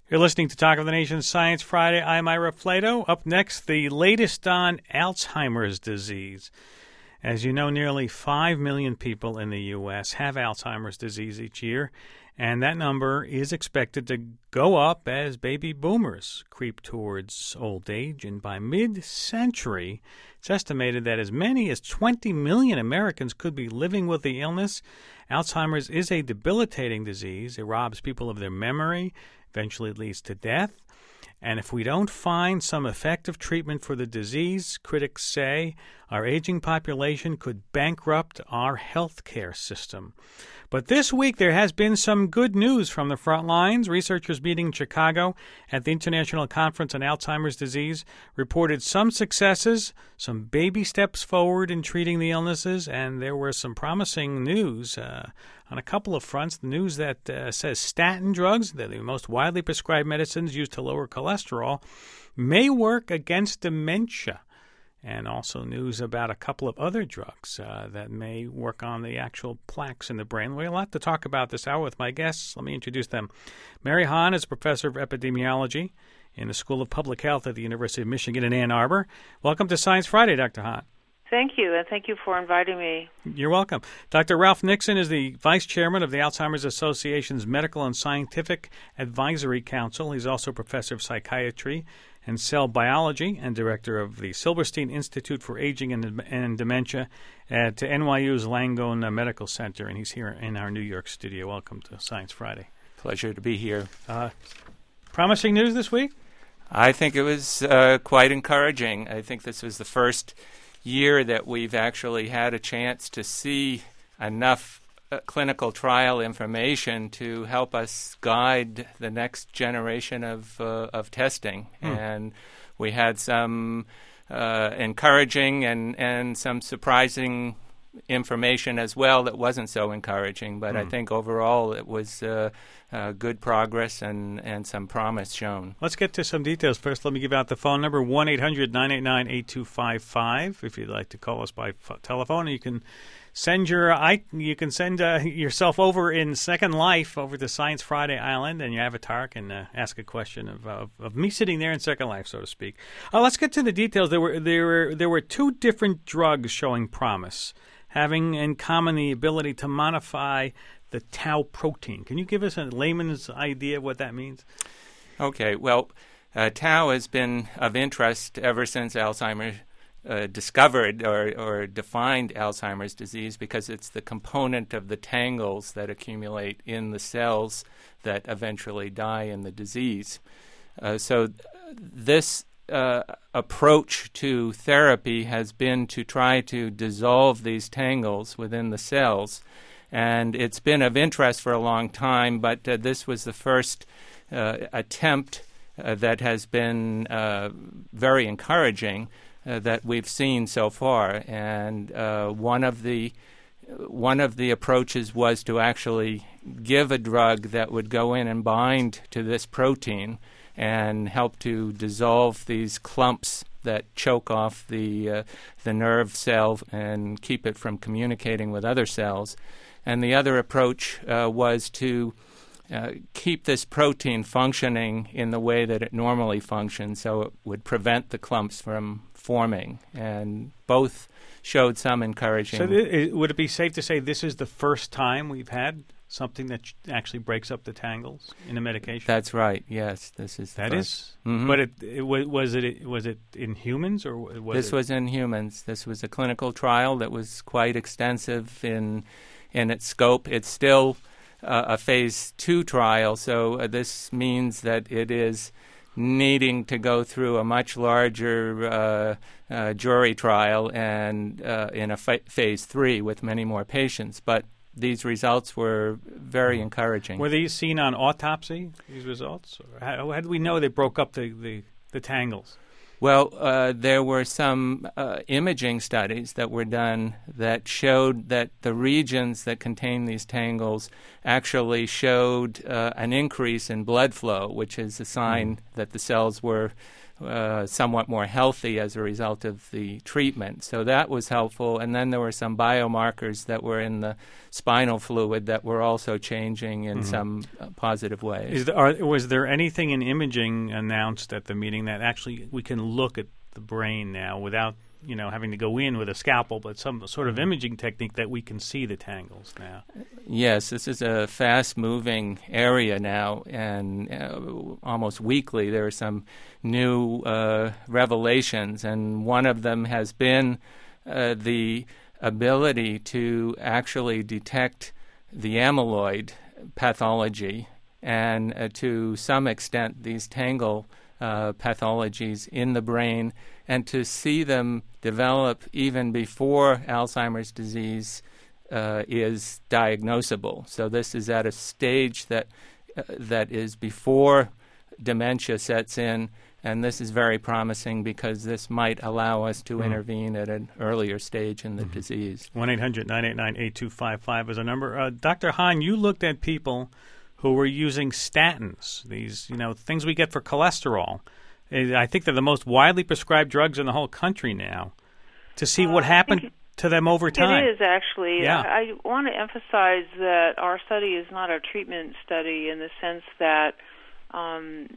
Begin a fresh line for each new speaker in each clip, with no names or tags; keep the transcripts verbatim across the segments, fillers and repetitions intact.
You're listening to Talk of the Nation Science Friday. I'm Ira Flato. Up next, the latest on Alzheimer's disease. As you know, nearly five million people in the U S have Alzheimer's disease each year, and that number is expected to go up as baby boomers creep towards old age. And by mid-century, it's estimated that as many as twenty million Americans could be living with the illness. Alzheimer's is a debilitating disease. It robs people of their memory, eventually leads to death. And if we don't find some effective treatment for the disease, critics say our aging population could bankrupt our health care system. But this week there has been some good news from the front lines. Researchers meeting in Chicago at the International Conference on Alzheimer's Disease reported some successes, some baby steps forward in treating the illnesses, and there were some promising news uh, on a couple of fronts. The news that uh, says statin drugs, they're the most widely prescribed medicines used to lower cholesterol, may work against dementia. And also news about a couple of other drugs uh, that may work on the actual plaques in the brain. We have a lot to talk about this hour with my guests. Let me introduce them. Mary Hahn is a professor of epidemiology in the School of Public Health at the University of Michigan in Ann Arbor. Welcome to Science Friday, Doctor Hahn.
Thank you, and thank you for inviting me.
You're welcome. Doctor Ralph Nixon is the Vice Chairman of the Alzheimer's Association's Medical and Scientific Advisory Council. He's also Professor of Psychiatry and Cell Biology and Director of the Silverstein Institute for Aging and, and Dementia at N Y U's Langone Medical Center, and he's here in our New York studio. Welcome to Science Friday.
Pleasure to be here.
Uh, promising news this week?
I think it was uh, quite encouraging. I think this was the first year that we've actually had a chance to see enough uh, clinical trial information to help us guide the next generation of uh, of testing. Mm. And we had some uh, encouraging and, and some surprising information as well that wasn't so encouraging. But mm. I think overall it was uh, uh, good progress and, and some promise shown.
Let's get to some details. First, let me give out the phone number, one eight hundred nine eight nine eight two five five, if you'd like to call us by f- telephone. You can send your I, you can send uh, yourself over in Second Life over to Science Friday Island, and your avatar can uh, ask a question of, of of me sitting there in Second Life, so to speak. Uh, let's get to the details. There were there were there were two different drugs showing promise, having in common the ability to modify the tau protein. Can you give us a layman's idea of what that means?
Okay, well, uh, tau has been of interest ever since Alzheimer's uh, discovered or, or defined Alzheimer's disease, because it's the component of the tangles that accumulate in the cells that eventually die in the disease. Uh, so th- this Uh, approach to therapy has been to try to dissolve these tangles within the cells, and it's been of interest for a long time, but uh, this was the first uh, attempt uh, that has been uh, very encouraging uh, that we've seen so far. And uh, one of the one of the approaches was to actually give a drug that would go in and bind to this protein and help to dissolve these clumps that choke off the uh, the nerve cell and keep it from communicating with other cells. And the other approach uh, was to uh, keep this protein functioning in the way that it normally functions, so it would prevent the clumps from forming. And both showed some encouraging.
So th- would it be safe to say this is the first time we've had something that actually breaks up the tangles in a medication?
That's right. Yes, this is the
that
first.
is.
Mm-hmm.
But it, it was, was it was it in humans or was
this
it?
was in humans. This was a clinical trial that was quite extensive in in its scope. It's still uh, a phase two trial, so uh, this means that it is needing to go through a much larger uh, uh, jury trial and uh, in a fa- phase three with many more patients. But these results were very encouraging.
Were these seen on autopsy, these results? Or how, how do we know they broke up the, the, the tangles?
Well, uh, there were some uh, imaging studies that were done that showed that the regions that contain these tangles actually showed uh, an increase in blood flow, which is a sign mm. that the cells were uh, somewhat more healthy as a result of the treatment. So that was helpful. And then there were some biomarkers that were in the spinal fluid that were also changing in mm-hmm. some uh, positive ways.
Is there, are, was there anything in imaging announced at the meeting that actually we can look at the brain now without, you know, having to go in with a scalpel, but some sort of imaging technique that we can see the tangles now?
Yes, this is a fast-moving area now, and uh, almost weekly there are some new uh, revelations, and one of them has been uh, the ability to actually detect the amyloid pathology, and uh, to some extent these tangle uh, pathologies in the brain, and to see them develop even before Alzheimer's disease uh, is diagnosable. So this is at a stage that uh, that is before dementia sets in, and this is very promising because this might allow us to mm-hmm. intervene at an earlier stage in the mm-hmm. disease.
one eight hundred nine eight nine eight two five five is a number. Uh, Doctor Hahn, you looked at people who were using statins, these, you know, things we get for cholesterol. I think they're the most widely prescribed drugs in the whole country now, to see uh, what happened to them over time.
It is, actually.
Yeah.
I, I want to emphasize that our study is not a treatment study in the sense that um,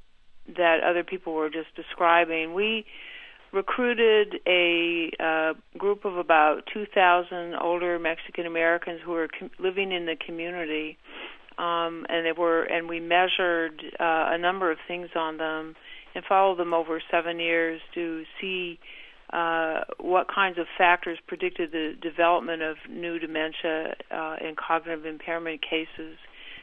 that other people were just describing. We recruited a uh, group of about two thousand older Mexican Americans who were com- living in the community, um, and they were, and we measured uh, a number of things on them and followed them over seven years to see uh, what kinds of factors predicted the development of new dementia uh, and cognitive impairment cases.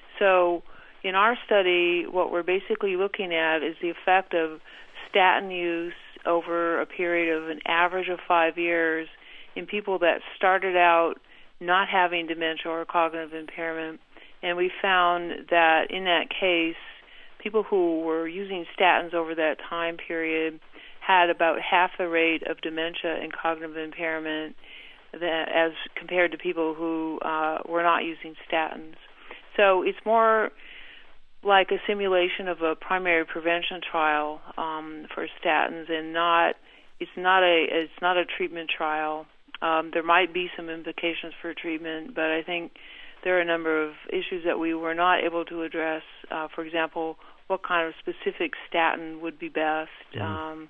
So in our study, what we're basically looking at is the effect of statin use over a period of an average of five years in people that started out not having dementia or cognitive impairment. And we found that in that case, people who were using statins over that time period had about half the rate of dementia and cognitive impairment that, as compared to people who uh, were not using statins. So it's more like a simulation of a primary prevention trial um, for statins, and not it's not a it's not a treatment trial. Um, there might be some implications for treatment, but I think there are a number of issues that we were not able to address. Uh, for example, what kind of specific statin would be best. Mm. Um,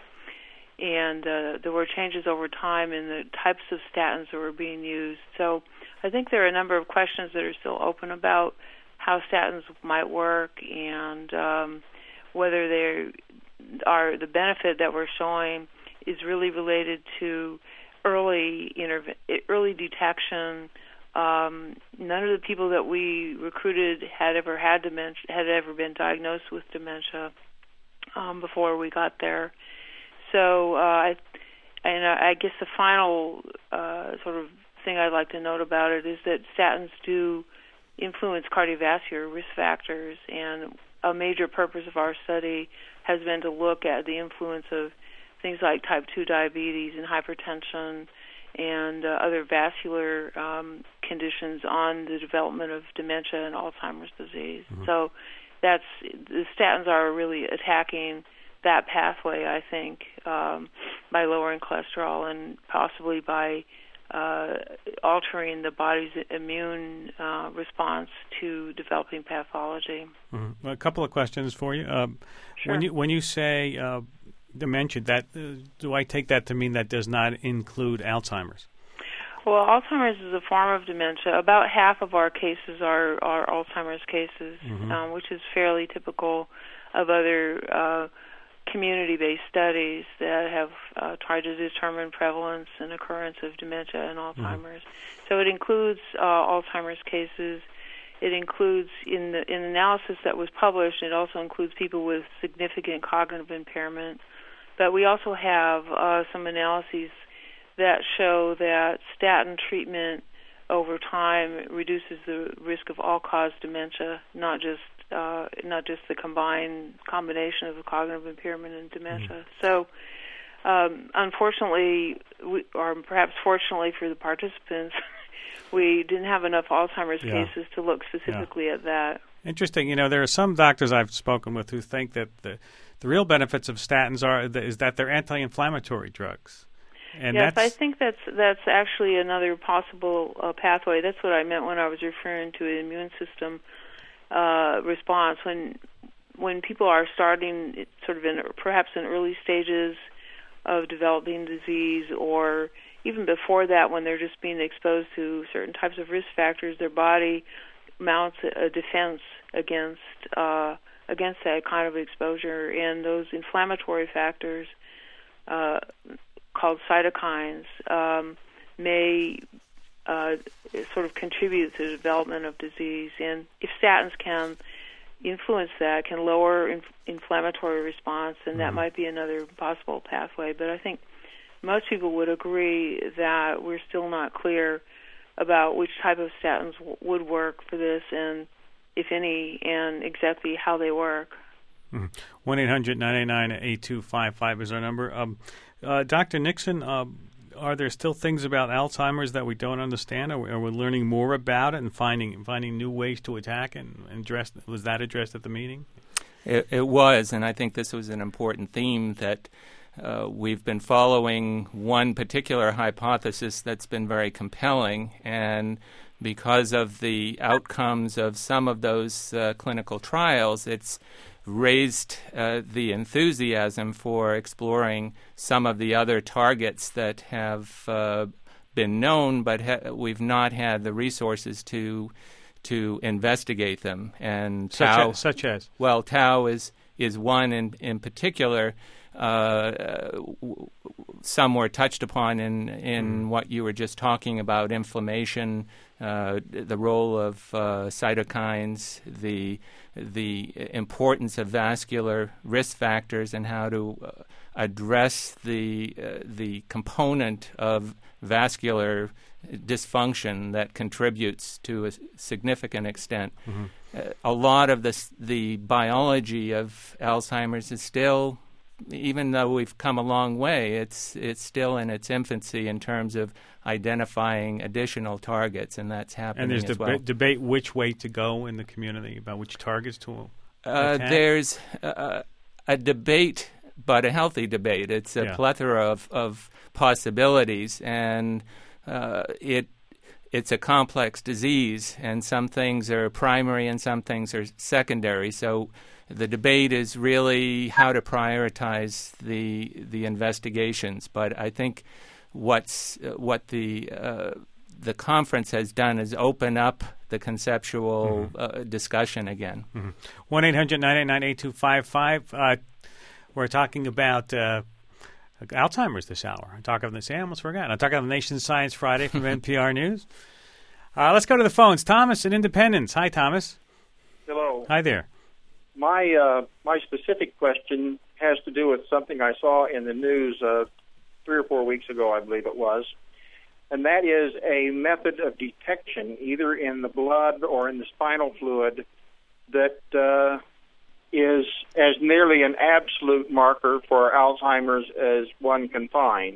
and uh, there were changes over time in the types of statins that were being used. So I think there are a number of questions that are still open about how statins might work, and um, whether they are the benefit that we're showing is really related to early interve- early detection. Um, none of the people that we recruited had ever had dementia, had ever been diagnosed with dementia um, before we got there. So, uh, I, and I guess the final uh, sort of thing I'd like to note about it is that statins do influence cardiovascular risk factors, and a major purpose of our study has been to look at the influence of things like type two diabetes and hypertension and uh, other vascular um, conditions on the development of dementia and Alzheimer's disease. Mm-hmm. So that's the statins are really attacking that pathway, I think, um, by lowering cholesterol and possibly by uh, altering the body's immune uh, response to developing pathology.
Mm-hmm. Well, a couple of questions for you. Uh,
sure.
When you when you say uh, dementia, that uh, do I take that to mean that does not include Alzheimer's?
Well, Alzheimer's is a form of dementia. About half of our cases are, are Alzheimer's cases, mm-hmm. um, which is fairly typical of other uh, community-based studies that have uh, tried to determine prevalence and occurrence of dementia and Alzheimer's. Mm-hmm. So it includes uh, Alzheimer's cases. It includes, in the in the analysis that was published, it also includes people with significant cognitive impairment. But we also have uh, some analyses that show that statin treatment over time reduces the risk of all-cause dementia, not just uh, not just the combined combination of the cognitive impairment and dementia. Mm-hmm. So, um, unfortunately, we, or perhaps fortunately for the participants, we didn't have enough Alzheimer's yeah. cases to look specifically yeah. at that.
Interesting. You know, there are some doctors I've spoken with who think that the the real benefits of statins are is that they're anti-inflammatory drugs. And
yes,
that's,
I think that's that's actually another possible uh, pathway. That's what I meant when I was referring to an immune system uh, response. When when people are starting sort of in perhaps in early stages of developing disease, or even before that, when they're just being exposed to certain types of risk factors, their body mounts a defense against uh, against that kind of exposure, and those inflammatory factors uh, called cytokines um, may uh, sort of contribute to the development of disease. And if statins can influence that, can lower inf- inflammatory response, then that mm-hmm. might be another possible pathway. But I think most people would agree that we're still not clear about which type of statins w- would work for this, and if any, and exactly how they work.
one eight hundred nine eight nine eight two five five is our number. Um, uh, Doctor Nixon, uh, are there still things about Alzheimer's that we don't understand? Are we, are we learning more about it and finding finding new ways to attack it? And, and address, was that addressed at the meeting?
It, it was, and I think this was an important theme that uh, we've been following one particular hypothesis that's been very compelling, and because of the outcomes of some of those uh, clinical trials, it's raised uh, the enthusiasm for exploring some of the other targets that have uh, been known, but ha- we've not had the resources to to investigate them. And
such
tau,
as, such as
well, tau is is one in in particular. Uh, w- some were touched upon in in mm. what you were just talking about: inflammation, uh, the role of uh, cytokines, the the importance of vascular risk factors, and how to uh, address the uh, the component of vascular dysfunction that contributes to a significant extent. Mm-hmm. Uh, a lot of this, the biology of Alzheimer's is still, even though we've come a long way, it's it's still in its infancy in terms of identifying additional targets, and that's happening
and there's
as
deba-
well.
debate which way to go in the community about which targets to
uh,
attack.
There's uh, a debate, but a healthy debate. It's a
yeah.
plethora of, of possibilities, and uh, it it's a complex disease, and some things are primary and some things are secondary. So the debate is really how to prioritize the the investigations. But I think what's uh, what the uh, the conference has done is open up the conceptual mm-hmm. uh, discussion again.
One eight hundred nine eight nine eight two five five. We're talking about uh, Alzheimer's this hour. I'm talking about this. I almost forgot. I'm talking about the Nation's Science Friday from N P R News. Uh, let's go to the phones. Thomas in Independence. Hi, Thomas.
Hello.
Hi there.
My uh, my specific question has to do with something I saw in the news uh, three or four weeks ago, I believe it was, and that is a method of detection, either in the blood or in the spinal fluid, that uh, is as nearly an absolute marker for Alzheimer's as one can find.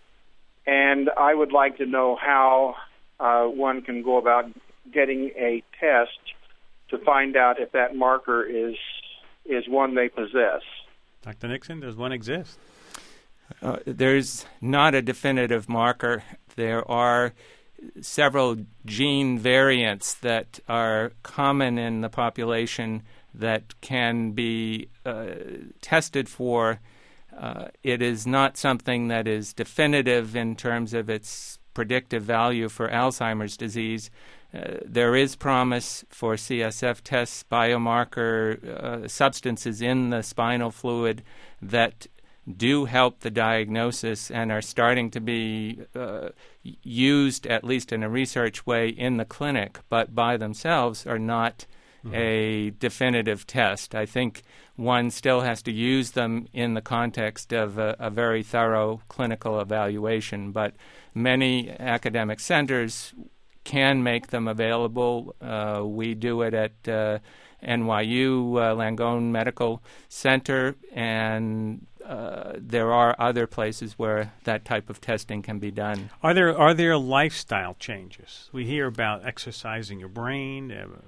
And I would like to know how uh, one can go about getting a test to find out if that marker is is one they possess.
Doctor Nixon, does one exist?
Uh, there's not a definitive marker. There are several gene variants that are common in the population that can be uh, tested for. Uh, it is not something that is definitive in terms of its predictive value for Alzheimer's disease. Uh, there is promise for C S F tests, biomarker uh, substances in the spinal fluid that do help the diagnosis and are starting to be uh, used, at least in a research way, in the clinic, but by themselves are not mm-hmm. a definitive test. I think one still has to use them in the context of a, a very thorough clinical evaluation, but many academic centers can make them available. Uh, we do it at uh, N Y U uh, Langone Medical Center, and uh, there are other places where that type of testing can be done.
Are there are there lifestyle changes? We hear about exercising your brain, uh,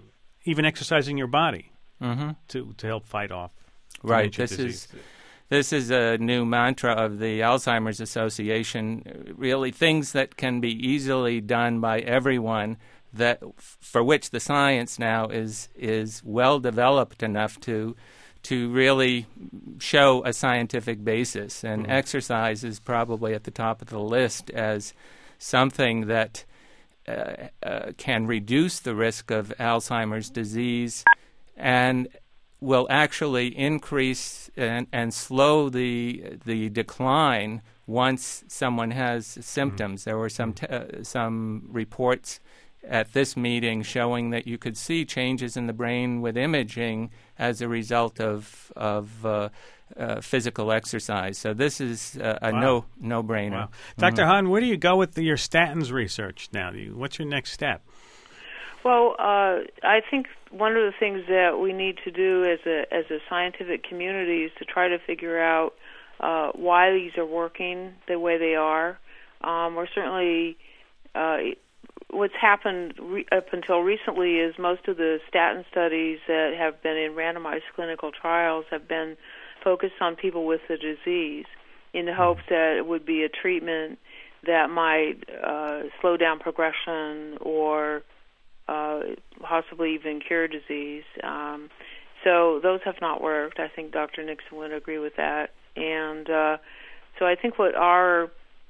even exercising your body
mm-hmm.
to, to help fight off
right.
dementia
This
disease.
is this is a new mantra of the Alzheimer's Association. Really, things that can be easily done by everyone, that for which the science now is is well developed enough to to really show a scientific basis. And mm-hmm. exercise is probably at the top of the list as something that uh, uh, can reduce the risk of Alzheimer's disease and will actually increase and, and slow the the decline once someone has symptoms. Mm-hmm. There were some t- uh, some reports at this meeting showing that you could see changes in the brain with imaging as a result of of uh, uh, physical exercise. So this is uh, a wow. no no brainer.
Wow. Doctor Mm-hmm. Hahn, where do you go with the, your statins research now? Do you, what's your next step?
Well, uh, I think one of the things that we need to do as a as a scientific community is to try to figure out uh, why these are working the way they are. Um, we're certainly uh, what's happened re- up until recently is most of the statin studies that have been in randomized clinical trials have been focused on people with the disease in the hopes that it would be a treatment that might uh, slow down progression or uh, possibly even cure disease. Um, so those have not worked. I think Doctor Nixon would agree with that. And uh, so I think what our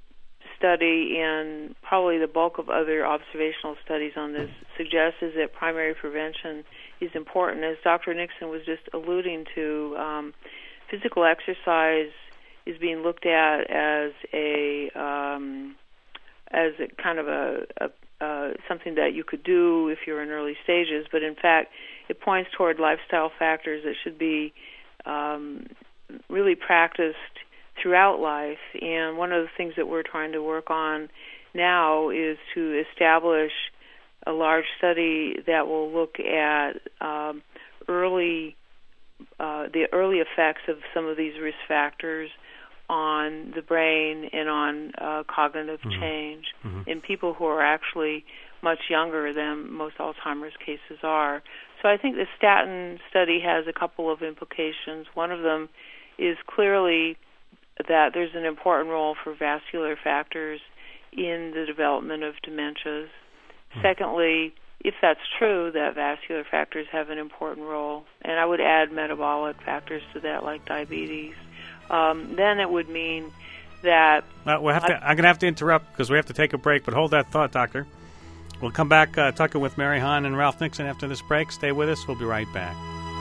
study and probably the bulk of other observational studies on this suggests is that primary prevention is important. As Doctor Nixon was just alluding to, um, physical exercise is being looked at as a um, as a kind of a, a uh, something that you could do if you're in early stages, but in fact it points toward lifestyle factors that should be um, really practiced throughout life. And one of the things that we're trying to work on now is to establish a large study that will look at um, early uh, the early effects of some of these risk factors on the brain and on uh, cognitive mm-hmm. change mm-hmm. in people who are actually much younger than most Alzheimer's cases are. So I think the statin study has a couple of implications. One of them is clearly that there's an important role for vascular factors in the development of dementias. Mm-hmm. Secondly, if that's true, that vascular factors have an important role, and I would add metabolic factors to that, like diabetes, um, then it would mean that...
Well, we'll have to, I'm going to have to interrupt because we have to take a break, but hold that thought, Doctor. We'll come back uh, talking with Mary Hahn and Ralph Nixon after this break. Stay with us. We'll be right back.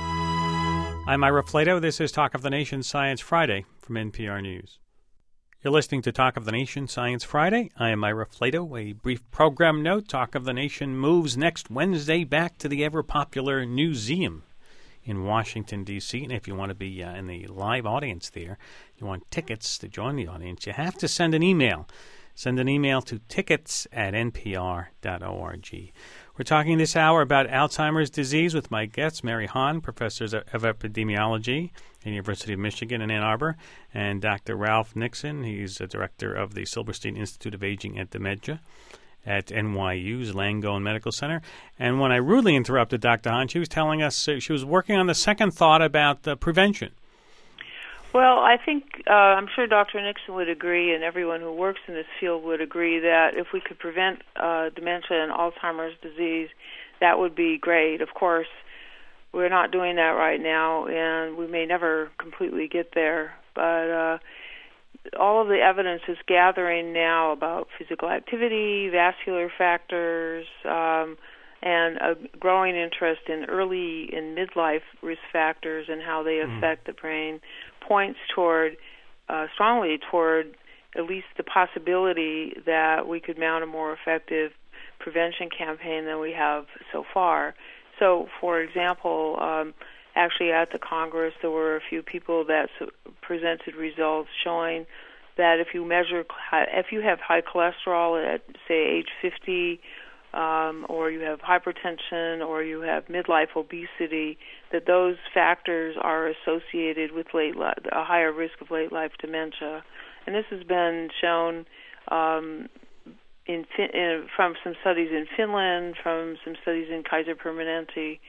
I'm Ira Flato. This is Talk of the Nation Science Friday from N P R News. You're listening to Talk of the Nation Science Friday. I am Ira Flato. A brief program note. Talk of the Nation moves next Wednesday back to the ever-popular Newseum in Washington, D C And if you want to be uh, in the live audience there, you want tickets to join the audience, you have to send an email. Send an email to tickets at n p r dot org. We're talking this hour about Alzheimer's disease with my guests, Mary Hahn, professor of epidemiology at the University of Michigan in Ann Arbor, and Doctor Ralph Nixon. He's a director of the Silverstein Institute of Aging and Dementia at N Y U's Langone Medical Center. And when I rudely interrupted Doctor Hahn, she was telling us uh, she was working on the second thought about uh, prevention.
Well, I think, uh, I'm sure Doctor Nixon would agree, and everyone who works in this field would agree, that if we could prevent uh, dementia and Alzheimer's disease, that would be great. Of course, we're not doing that right now, and we may never completely get there. But uh, all of the evidence is gathering now about physical activity, vascular factors, um, and a growing interest in early and midlife risk factors and how they affect mm. the brain, points toward, uh, strongly toward at least the possibility that we could mount a more effective prevention campaign than we have so far. So, for example, um, actually at the Congress there were a few people that su- presented results showing that if you measure, if you have high cholesterol at, say, age fifty, Um, or you have hypertension, or you have midlife obesity, that those factors are associated with late li- a higher risk of late life dementia. And this has been shown um, in, in, from some studies in Finland, from some studies in Kaiser Permanente,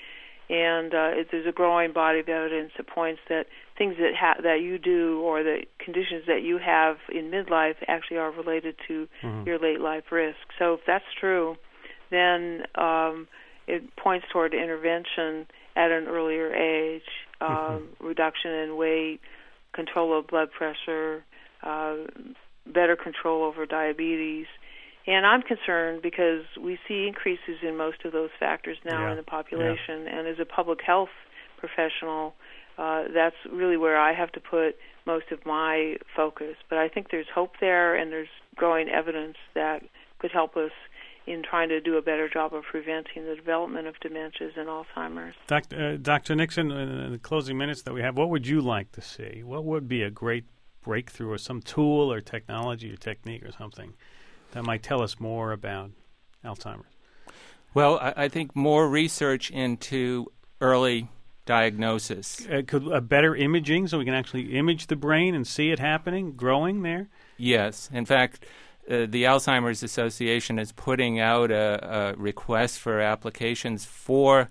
and uh, it, there's a growing body of evidence that points that things that ha- that you do or the conditions that you have in midlife actually are related to mm-hmm. your late life risk. So if that's true, then um, it points toward intervention at an earlier age, um, mm-hmm. reduction in weight, control of blood pressure, uh, better control over diabetes. And I'm concerned because we see increases in most of those factors now
yeah.
in the population.
Yeah.
And as a public health professional, uh, that's really where I have to put most of my focus. But I think there's hope there, and there's growing evidence that could help us in trying to do a better job of preventing the development of dementias and Alzheimer's.
Doctor Uh, Doctor Nixon, in the closing minutes that we have, what would you like to see? What would be a great breakthrough or some tool or technology or technique or something that might tell us more about Alzheimer's?
Well, I, I think more research into early diagnosis.
Uh, could a better imaging so we can actually image the brain and see it happening, growing there?
Yes. In fact, uh, the Alzheimer's Association is putting out a, a request for applications for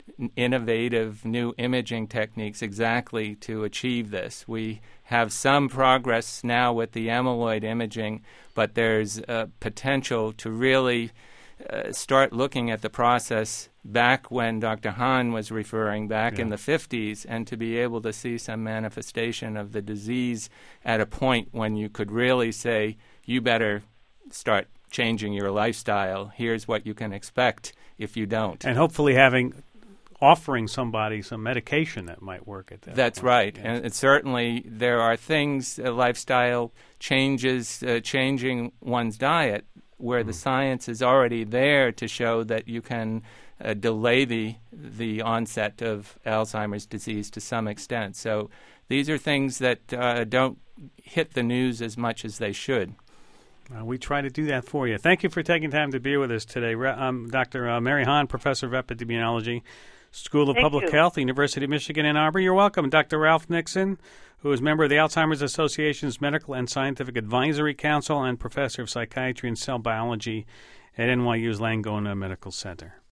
innovative new imaging techniques exactly to achieve this. We have some progress now with the amyloid imaging, but there's uh, potential to really uh, start looking at the process back when Doctor Hahn was referring back
yeah.
in the fifties, and to be able to see some manifestation of the disease at a point when you could really say, you better start changing your lifestyle. Here's what you can expect if you don't.
And hopefully having offering somebody some medication that might work at that
That's
point.
right.
Yes.
And it certainly there are things, uh, lifestyle changes, uh, changing one's diet, where mm. the science is already there to show that you can uh, delay the the onset of Alzheimer's disease to some extent. So these are things that uh, don't hit the news as much as they should.
Uh, we try to do that for you. Thank you for taking time to be with us today. Um, Doctor Uh, Mary Hahn, Professor of Epidemiology, School of
Thank
Public
you.
Health, University of Michigan, Ann Arbor. You're welcome. Doctor Ralph Nixon, who is member of the Alzheimer's Association's Medical and Scientific Advisory Council and Professor of Psychiatry and Cell Biology at N Y U's Langone Medical Center.